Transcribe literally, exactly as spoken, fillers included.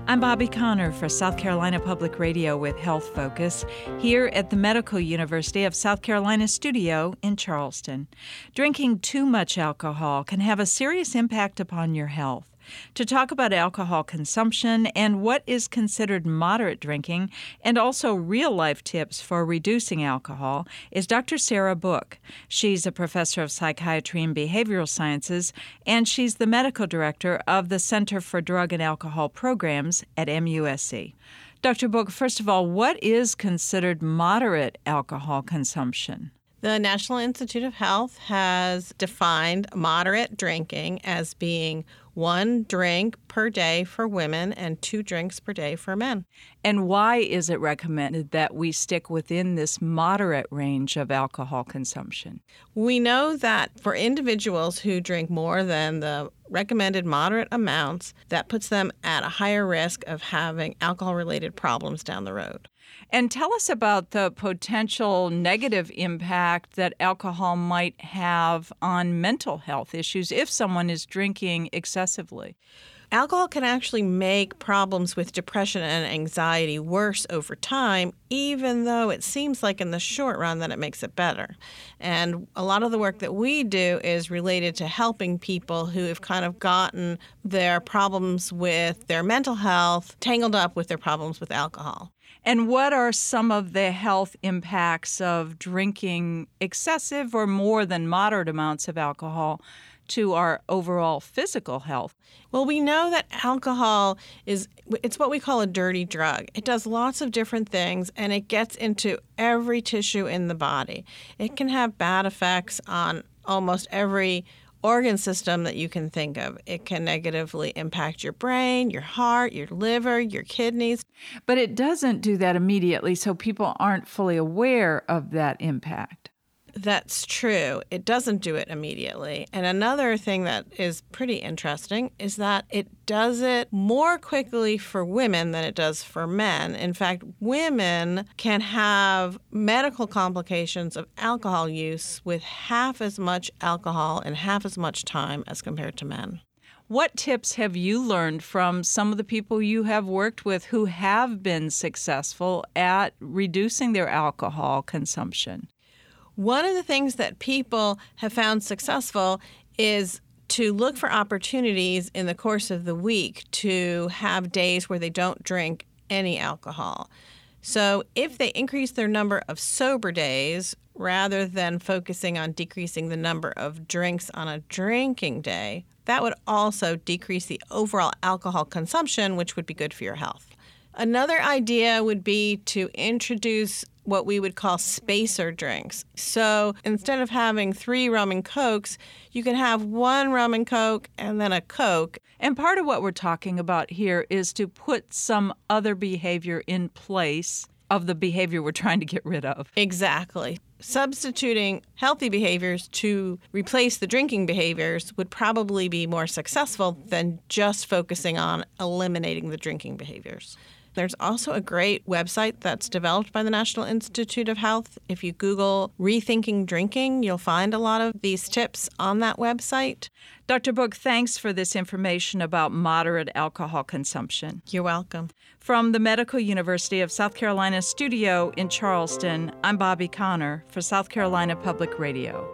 I'm Bobby Connor for South Carolina Public Radio with Health Focus here at the Medical University of South Carolina studio in Charleston. Drinking too much alcohol can have a serious impact upon your health. To talk about alcohol consumption and what is considered moderate drinking, and also real-life tips for reducing alcohol, is Doctor Sarah Book. She's a professor of psychiatry and behavioral sciences, and she's the medical director of the Center for Drug and Alcohol Programs at M U S C. Doctor Book, first of all, what is considered moderate alcohol consumption? The National Institute of Health has defined moderate drinking as being one drink per day for women and two drinks per day for men. And why is it recommended that we stick within this moderate range of alcohol consumption? We know that for individuals who drink more than the recommended moderate amounts, that puts them at a higher risk of having alcohol-related problems down the road. And tell us about the potential negative impact that alcohol might have on mental health issues if someone is drinking excessively. Alcohol can actually make problems with depression and anxiety worse over time, even though it seems like in the short run that it makes it better. And a lot of the work that we do is related to helping people who have kind of gotten their problems with their mental health tangled up with their problems with alcohol. And what are some of the health impacts of drinking excessive or more than moderate amounts of alcohol to our overall physical health? Well, we know that alcohol is, it's what we call a dirty drug. It does lots of different things, and it gets into every tissue in the body. It can have bad effects on almost every organ system that you can think of. It can negatively impact your brain, your heart, your liver, your kidneys. But it doesn't do that immediately, so people aren't fully aware of that impact. That's true. It doesn't do it immediately. And another thing that is pretty interesting is that it does it more quickly for women than it does for men. In fact, women can have medical complications of alcohol use with half as much alcohol and half as much time as compared to men. What tips have you learned from some of the people you have worked with who have been successful at reducing their alcohol consumption? One of the things that people have found successful is to look for opportunities in the course of the week to have days where they don't drink any alcohol. So if they increase their number of sober days rather than focusing on decreasing the number of drinks on a drinking day, that would also decrease the overall alcohol consumption, which would be good for your health. Another idea would be to introduce what we would call spacer drinks. So instead of having three rum and cokes, you can have one rum and coke and then a coke. And part of what we're talking about here is to put some other behavior in place of the behavior we're trying to get rid of. Exactly. Substituting healthy behaviors to replace the drinking behaviors would probably be more successful than just focusing on eliminating the drinking behaviors. There's also a great website that's developed by the National Institute of Health. If you Google Rethinking Drinking, you'll find a lot of these tips on that website. Doctor Book, thanks for this information about moderate alcohol consumption. You're welcome. From the Medical University of South Carolina studio in Charleston, I'm Bobby Connor for South Carolina Public Radio.